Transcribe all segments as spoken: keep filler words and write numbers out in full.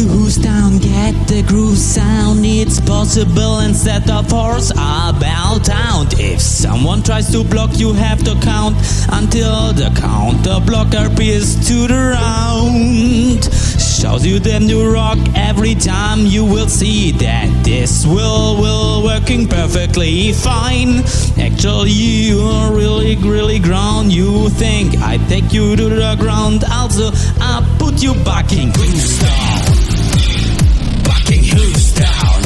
your hooves down, get the groove sound. It's possible instead of horse about town. If someone tries to block, you have to count until the counter blocker appears to the round. Shows you that you rock every time. You will see that this will will working perfectly fine. Actually you're really really ground. You think I take you to the ground, also I put you bucking hooves down, bucking hooves down.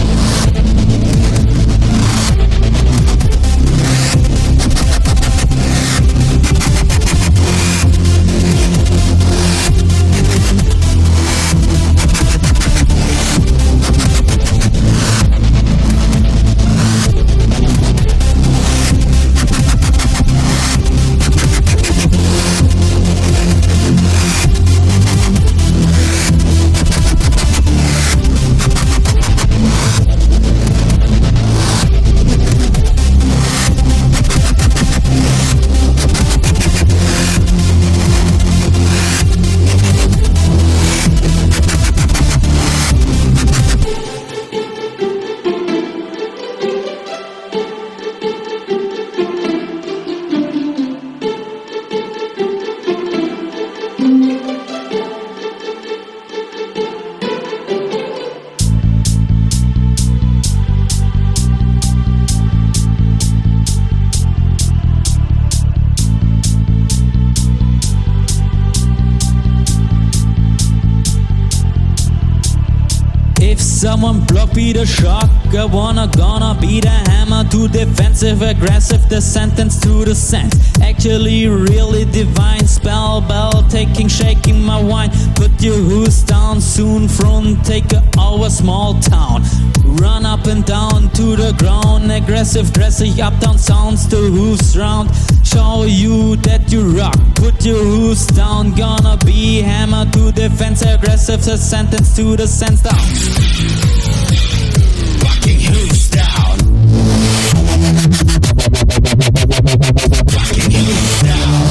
If someone block be the shock, I wanna gonna be the hammer. To defensive, aggressive, the sentence to the sense. Actually really divine, spell bell taking, shaking my wine. Put your hooves down, soon front, take our small town. Run up and down to the ground, aggressive, dressing up down sounds, the hooves round. Show you that you rock, put your hooves down, gonna be hammer. To defense, aggressive, the sentence to the sense down. Fucking hooves down. Fucking hooves down.